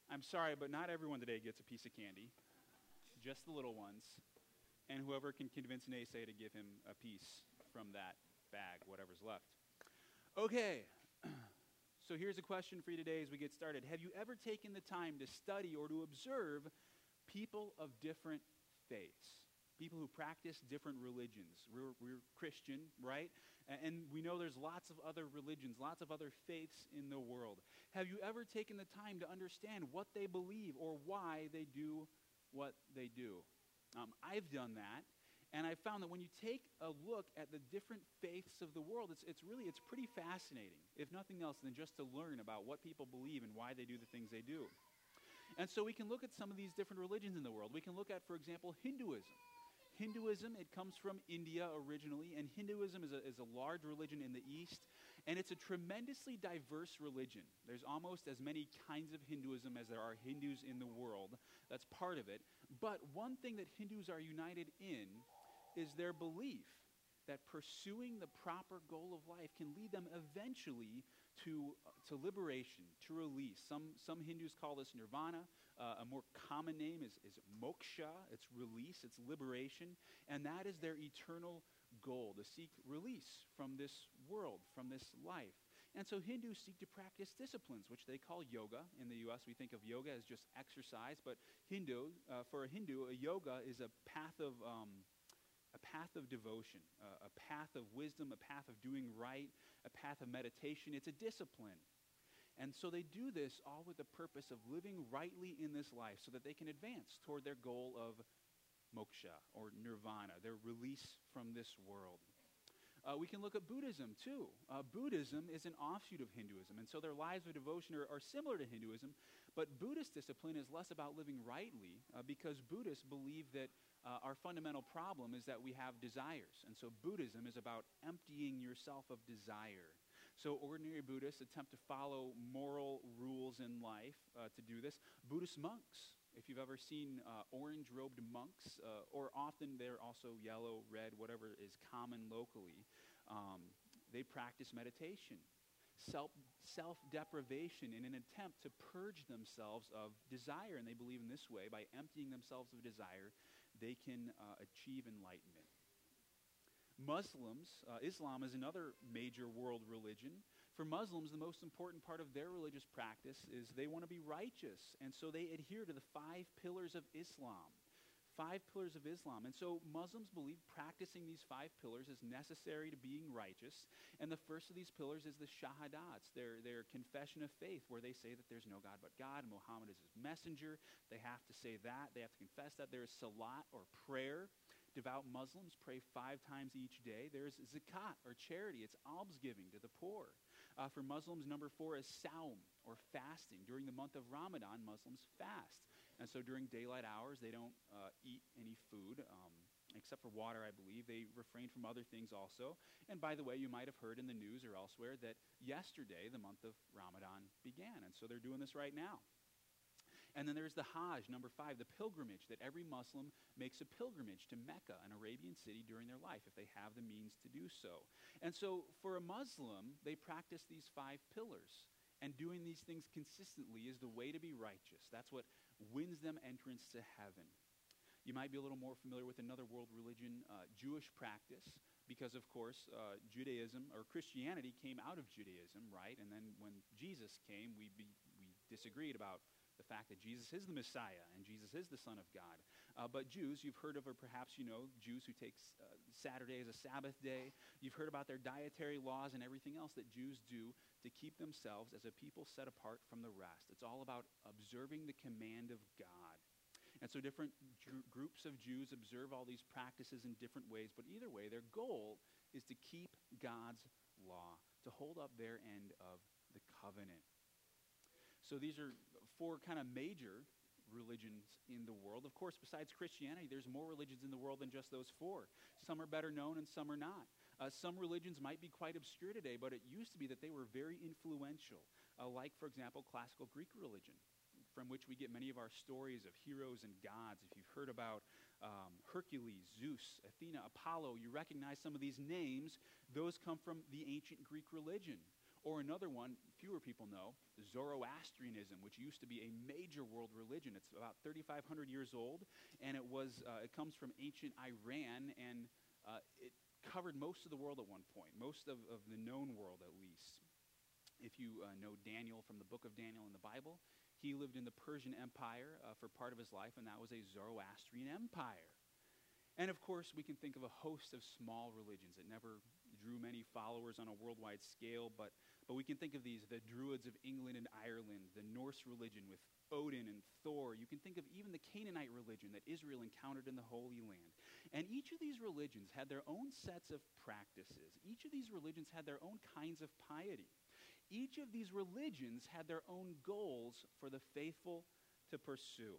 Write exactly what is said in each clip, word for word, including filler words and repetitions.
I'm sorry, but not everyone today gets a piece of candy, just the little ones. And whoever can convince Naysay to give him a piece from that bag, whatever's left. Okay, so here's a question for you today as we get started. Have you ever taken the time to study or to observe people of different faiths? People who practice different religions. We're, we're Christian, right? And we know there's lots of other religions, lots of other faiths in the world. Have you ever taken the time to understand what they believe or why they do what they do? Um, I've done that, and I've found that when you take a look at the different faiths of the world, it's, it's really, it's pretty fascinating, if nothing else, than just to learn about what people believe and why they do the things they do. And so we can look at some of these different religions in the world. We can look at, for example, Hinduism. Hinduism, it comes from India originally, and Hinduism is a, is a large religion in the East, and it's a tremendously diverse religion. There's almost as many kinds of Hinduism as there are Hindus in the world. That's part of it. But one thing that Hindus are united in is their belief that pursuing the proper goal of life can lead them eventually to, uh, to liberation, to release. Some, some Hindus call this nirvana. Uh, a more common name is, is moksha. It's release, it's liberation. And that is their eternal goal, to seek release from this world, from this life. And so Hindus seek to practice disciplines, which they call yoga. In the U S, we think of yoga as just exercise, but Hindu, uh, for a Hindu, a yoga is a path of um, a path of devotion, uh, a path of wisdom, a path of doing right, a path of meditation. It's a discipline. And so they do this all with the purpose of living rightly in this life so that they can advance toward their goal of moksha or nirvana, their release from this world. Uh, we can look at Buddhism, too. Uh, Buddhism is an offshoot of Hinduism, and so their lives of devotion are, are similar to Hinduism, but Buddhist discipline is less about living rightly uh, because Buddhists believe that uh, our fundamental problem is that we have desires, and so Buddhism is about emptying yourself of desire. So ordinary Buddhists attempt to follow moral rules in life uh, to do this. Buddhist monks, if you've ever seen uh, orange-robed monks, uh, or often they're also yellow, red, whatever is common locally, um, they practice meditation, self, self-deprivation in an attempt to purge themselves of desire. And they believe in this way, by emptying themselves of desire, they can uh, achieve enlightenment. Muslims, uh, Islam is another major world religion. For Muslims, the most important part of their religious practice is they want to be righteous, and so they adhere to the five pillars of Islam. Five pillars of Islam. And so Muslims believe practicing these five pillars is necessary to being righteous, and the first of these pillars is the shahadats, their, their confession of faith, where they say that there's no God but God, and Muhammad is his messenger. They have to say that. They have to confess that. There is salat, or prayer. Devout Muslims pray five times each day. There's zakat, or charity. It's almsgiving to the poor. Uh, for Muslims, number four is saum, or fasting. During the month of Ramadan, Muslims fast. And so during daylight hours, they don't uh, eat any food, um, except for water, I believe. They refrain from other things also. And by the way, you might have heard in the news or elsewhere that yesterday, the month of Ramadan began. And so they're doing this right now. And then there's the Hajj, number five, the pilgrimage, that every Muslim makes a pilgrimage to Mecca, an Arabian city, during their life, if they have the means to do so. And so for a Muslim, they practice these five pillars. And doing these things consistently is the way to be righteous. That's what wins them entrance to heaven. You might be a little more familiar with another world religion, uh, Jewish practice, because, of course, uh, Judaism, or Christianity, came out of Judaism, right? And then when Jesus came, we, be, we disagreed about the fact that Jesus is the Messiah and Jesus is the Son of God. Uh, but Jews, you've heard of, or perhaps you know, Jews who take uh, Saturday as a Sabbath day. You've heard about their dietary laws and everything else that Jews do to keep themselves as a people set apart from the rest. It's all about observing the command of God. And so different Jew- groups of Jews observe all these practices in different ways, but either way, their goal is to keep God's law, to hold up their end of the covenant. So these are four kind of major religions in the world. Of course, besides Christianity, there's more religions in the world than just those four. Some are better known and some are not. Uh, some religions might be quite obscure today, but it used to be that they were very influential, uh, like, for example, classical Greek religion, from which we get many of our stories of heroes and gods. If you've heard about um, Hercules, Zeus, Athena, Apollo, you recognize some of these names. Those come from the ancient Greek religion. Or another one, fewer people know, Zoroastrianism, which used to be a major world religion. It's about thirty-five hundred years old, and it was uh, it comes from ancient Iran, and uh, it covered most of the world at one point, most of, of the known world at least. If you uh, know Daniel from the book of Daniel in the Bible, he lived in the Persian Empire uh, for part of his life, and that was a Zoroastrian empire. And of course, we can think of a host of small religions that never drew many followers on a worldwide scale, but, but we can think of these, the Druids of England and Ireland, the Norse religion with Odin and Thor. You can think of even the Canaanite religion that Israel encountered in the Holy Land. And each of these religions had their own sets of practices. Each of these religions had their own kinds of piety. Each of these religions had their own goals for the faithful to pursue.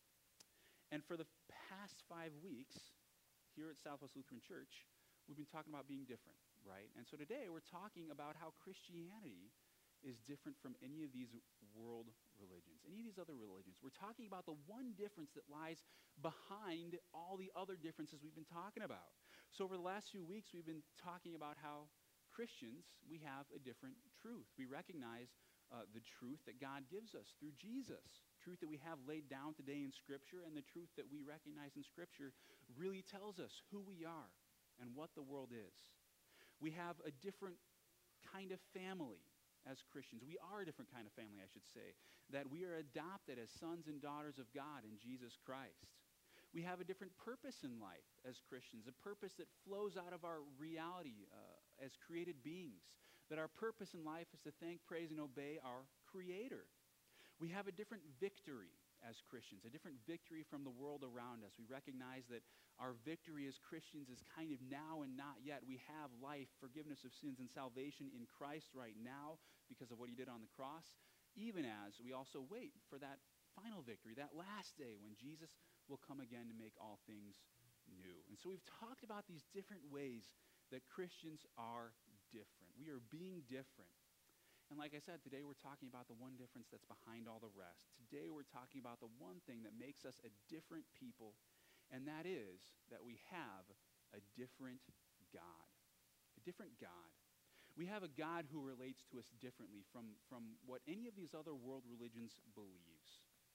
And for the past five weeks, here at Southwest Lutheran Church, we've been talking about being different, right? And so today we're talking about how Christianity is different from any of these world religions, any of these other religions. We're talking about the one difference that lies behind all the other differences we've been talking about. So over the last few weeks, we've been talking about how Christians, we have a different truth. We recognize uh, the truth that God gives us through Jesus, truth that we have laid down today in Scripture, and the truth that we recognize in Scripture really tells us who we are and what the world is. We have a different kind of family as Christians. We are a different kind of family, I should say, that we are adopted as sons and daughters of God in Jesus Christ. We have a different purpose in life as Christians, a purpose that flows out of our reality uh, as created beings, that our purpose in life is to thank, praise, and obey our Creator. We have a different victory as Christians, a different victory from the world around us. We recognize that our victory as Christians is kind of now and not yet. We have life, forgiveness of sins, and salvation in Christ right now because of what he did on the cross, even as we also wait for that final victory, that last day when Jesus will come again to make all things new. And so we've talked about these different ways that Christians are different. We are being different. And like I said, today we're talking about the one difference that's behind all the rest. Today we're talking about the one thing that makes us a different people, and that is that we have a different God. A different God. We have a God who relates to us differently from, from what any of these other world religions believes.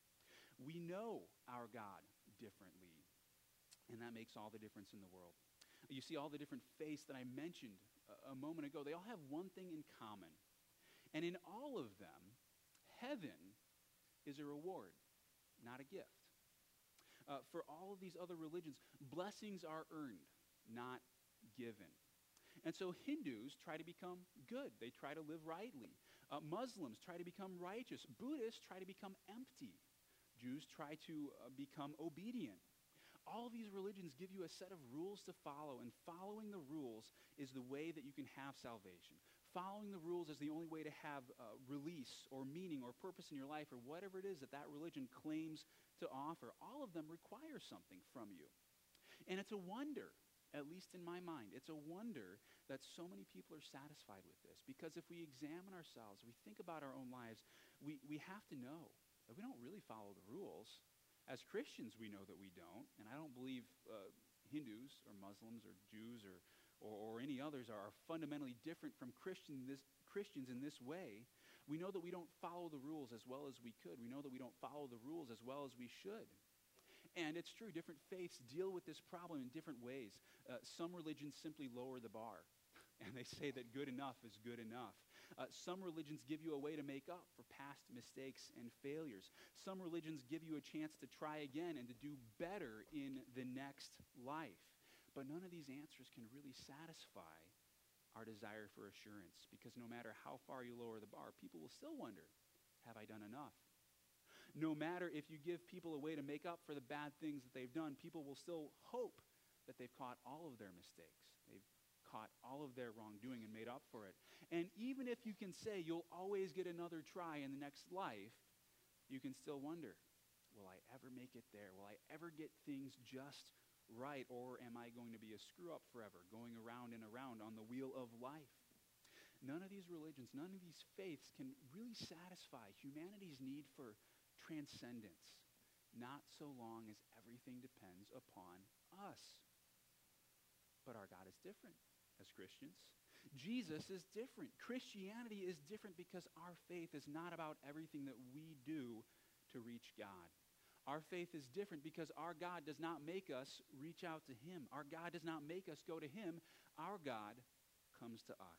We know our God differently, and that makes all the difference in the world. You see, all the different faiths that I mentioned a, a moment ago, they all have one thing in common. And in all of them, heaven is a reward, not a gift. Uh, for all of these other religions, blessings are earned, not given. And so Hindus try to become good. They try to live rightly. Uh, Muslims try to become righteous. Buddhists try to become empty. Jews try to uh, become obedient. All these religions give you a set of rules to follow, and following the rules is the way that you can have salvation. Following the rules is the only way to have uh, release or meaning or purpose in your life, or whatever it is that that religion claims to offer. All of them require something from you. And it's a wonder, at least in my mind, it's a wonder that so many people are satisfied with this. Because if we examine ourselves, we think about our own lives, we, we have to know that we don't really follow the rules. As Christians, we know that we don't, and I don't believe uh, Hindus or Muslims or Jews or, or, or any others are, are fundamentally different from Christian this, Christians in this way. We know that we don't follow the rules as well as we could. We know that we don't follow the rules as well as we should. And it's true, different faiths deal with this problem in different ways. Uh, some religions simply lower the bar, and they say that good enough is good enough. Uh, some religions give you a way to make up for past mistakes and failures. Some religions give you a chance to try again and to do better in the next life. But none of these answers can really satisfy our desire for assurance, because no matter how far you lower the bar, people will still wonder, have I done enough? No matter if you give people a way to make up for the bad things that they've done, people will still hope that they've caught all of their mistakes. They've caught all of their wrongdoing and made up for it. And even if you can say you'll always get another try in the next life, you can still wonder, will I ever make it there? Will I ever get things just right? Or am I going to be a screw-up forever, going around and around on the wheel of life? None of these religions, none of these faiths can really satisfy humanity's need for transcendence, not so long as everything depends upon us. But our God is different as Christians. Jesus is different. Christianity is different because our faith is not about everything that we do to reach God. Our faith is different because our God does not make us reach out to him. Our God does not make us go to him. Our God comes to us.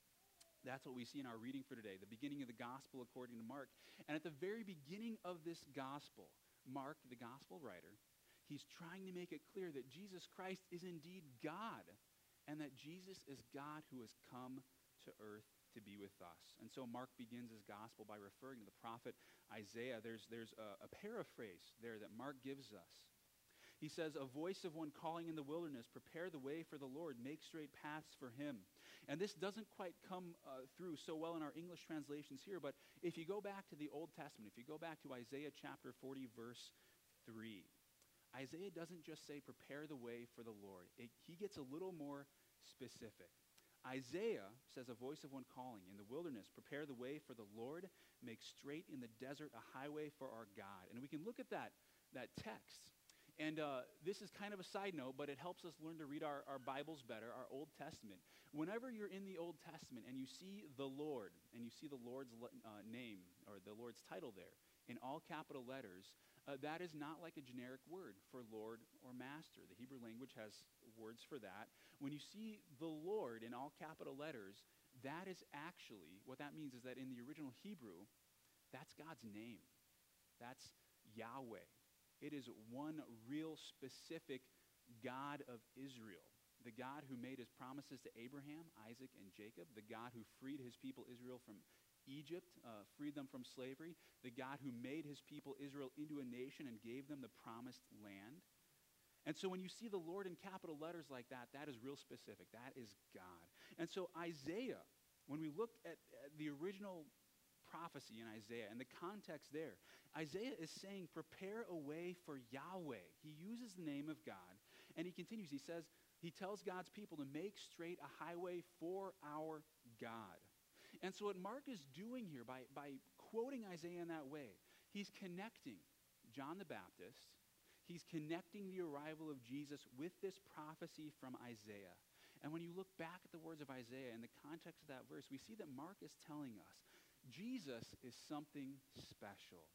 That's what we see in our reading for today, the beginning of the gospel according to Mark. And at the very beginning of this gospel, Mark, the gospel writer, he's trying to make it clear that Jesus Christ is indeed God, and that Jesus is God who has come to earth to be with us. And so Mark begins his gospel by referring to the prophet Isaiah. There's, there's a, a paraphrase there that Mark gives us. He says, a voice of one calling in the wilderness, prepare the way for the Lord, make straight paths for him. And this doesn't quite come uh, through so well in our English translations here, but if you go back to the Old Testament, if you go back to Isaiah chapter forty, verse three, Isaiah doesn't just say, prepare the way for the Lord. It, he gets a little more specific. Isaiah says, a voice of one calling in the wilderness, prepare the way for the Lord, make straight in the desert a highway for our God. And we can look at that, that text. And uh, this is kind of a side note, but it helps us learn to read our, our Bibles better, our Old Testament. Whenever you're in the Old Testament and you see the Lord, and you see the Lord's uh, name, or the Lord's title there, in all capital letters, uh, that is not like a generic word for Lord or Master. The Hebrew language has words for that. When you see the Lord in all capital letters, that is actually, what that means is that in the original Hebrew, that's God's name. That's Yahweh. It is one real specific God of Israel. The God who made his promises to Abraham, Isaac, and Jacob. The God who freed his people Israel from Egypt, uh, freed them from slavery. The God who made his people Israel into a nation and gave them the promised land. And so when you see the Lord in capital letters like that, that is real specific. That is God. And so Isaiah, when we look at, at the original prophecy in Isaiah and the context there, Isaiah is saying, prepare a way for Yahweh. He uses the name of God, and he continues. He says, he tells God's people to make straight a highway for our God. And so what Mark is doing here by, by quoting Isaiah in that way, he's connecting John the Baptist, he's connecting the arrival of Jesus with this prophecy from Isaiah. And when you look back at the words of Isaiah in the context of that verse, we see that Mark is telling us Jesus is something special.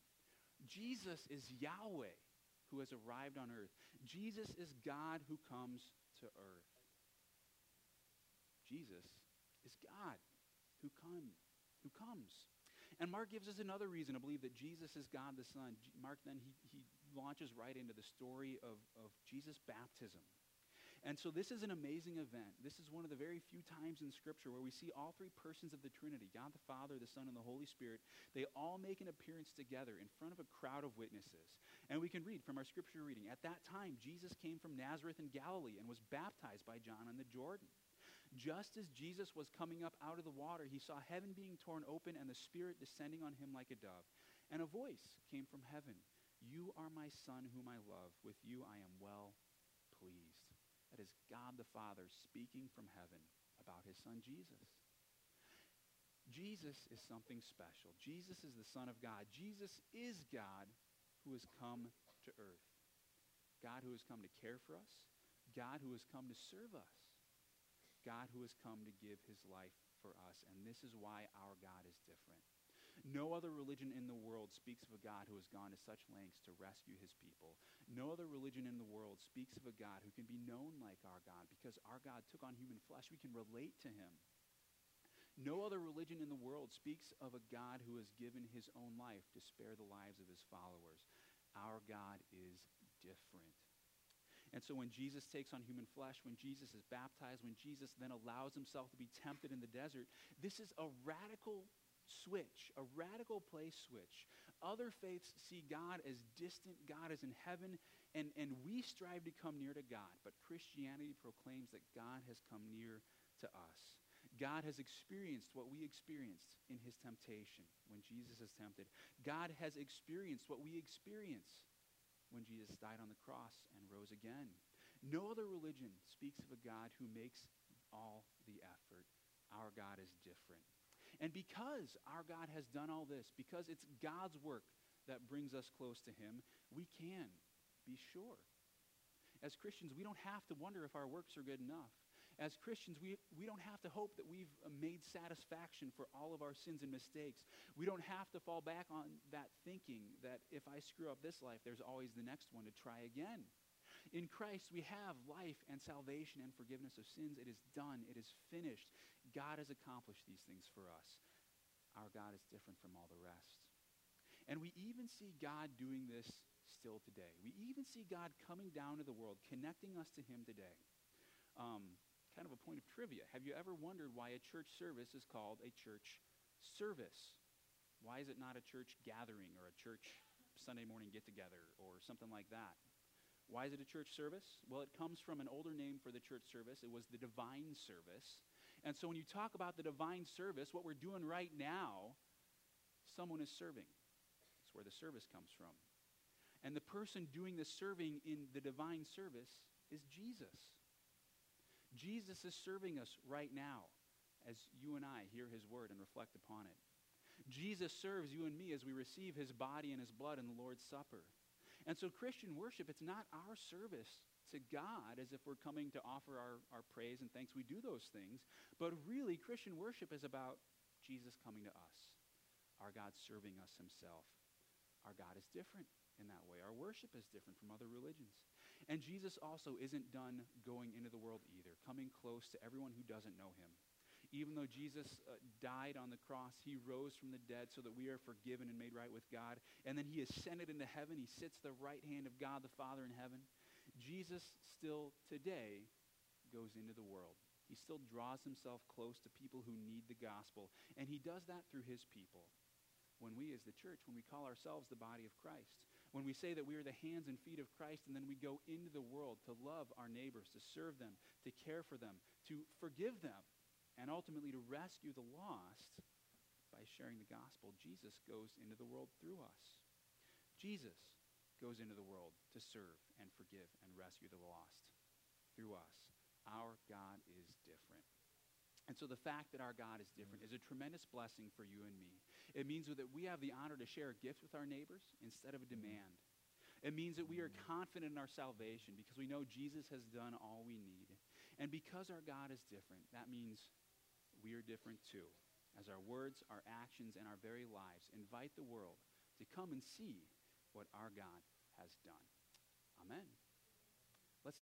Jesus is Yahweh who has arrived on earth. Jesus is God who comes to earth. Jesus is God who come, who comes. And Mark gives us another reason to believe that Jesus is God the Son. Mark then, he, he launches right into the story of, of Jesus' baptism. And so this is an amazing event. This is one of the very few times in Scripture where we see all three persons of the Trinity, God the Father, the Son, and the Holy Spirit. They all make an appearance together in front of a crowd of witnesses. And we can read from our Scripture reading, at that time, Jesus came from Nazareth in Galilee and was baptized by John in the Jordan. Just as Jesus was coming up out of the water, he saw heaven being torn open and the Spirit descending on him like a dove. And a voice came from heaven, you are my Son whom I love. With you I am well pleased. That is God the Father speaking from heaven about his Son Jesus. Jesus is something special. Jesus is the Son of God. Jesus is God who has come to earth. God who has come to care for us. God who has come to serve us. God who has come to give his life for us. And this is why our God is different. No other religion in the world speaks of a God who has gone to such lengths to rescue his people. No other religion in the world speaks of a God who can be known like our God because our God took on human flesh. We can relate to him. No other religion in the world speaks of a God who has given his own life to spare the lives of his followers. Our God is different. And so when Jesus takes on human flesh, when Jesus is baptized, when Jesus then allows himself to be tempted in the desert, this is a radical switch, a radical place switch. Other faiths see God as distant, God is in heaven, and, and we strive to come near to God. But Christianity proclaims that God has come near to us. God has experienced what we experienced in his temptation when Jesus is tempted. God has experienced what we experience when Jesus died on the cross and rose again. No other religion speaks of a God who makes all the effort. Our God is different. And because our God has done all this, because it's God's work that brings us close to him, we can be sure. As Christians, we don't have to wonder if our works are good enough. As Christians, we, we don't have to hope that we've uh, made satisfaction for all of our sins and mistakes. We don't have to fall back on that thinking that if I screw up this life, there's always the next one to try again. In Christ, we have life and salvation and forgiveness of sins. It is done. It is finished. God has accomplished these things for us. Our God is different from all the rest. And we even see God doing this still today. We even see God coming down to the world, connecting us to him today. Um, kind of a point of trivia. Have you ever wondered why a church service is called a church service? Why is it not a church gathering or a church Sunday morning get-together or something like that? Why is it a church service? Well, it comes from an older name for the church service. It was the divine service. And so when you talk about the divine service, what we're doing right now, someone is serving. That's where the service comes from. And the person doing the serving in the divine service is Jesus. Jesus is serving us right now as you and I hear his word and reflect upon it. Jesus serves you and me as we receive his body and his blood in the Lord's Supper. And so Christian worship, it's not our service to God as if we're coming to offer our, our praise and thanks. We do those things. But really, Christian worship is about Jesus coming to us, our God serving us himself. Our God is different in that way. Our worship is different from other religions. And Jesus also isn't done going into the world either, coming close to everyone who doesn't know him. Even though Jesus uh, died on the cross, he rose from the dead so that we are forgiven and made right with God. And then he ascended into heaven. He sits at the right hand of God the Father in heaven. Jesus still today goes into the world. He still draws himself close to people who need the gospel. And he does that through his people. When we as the church, when we call ourselves the body of Christ, when we say that we are the hands and feet of Christ, and then we go into the world to love our neighbors, to serve them, to care for them, to forgive them, and ultimately to rescue the lost by sharing the gospel, Jesus goes into the world through us. Jesus goes into the world to serve and forgive and rescue the lost through us. Our God is different. And so the fact that our God is different is a tremendous blessing for you and me. It means that we have the honor to share a gift with our neighbors instead of a demand. It means that we are confident in our salvation because we know Jesus has done all we need. And because our God is different, that means we are different too. As our words, our actions, and our very lives invite the world to come and see what our God has done. Amen. Let's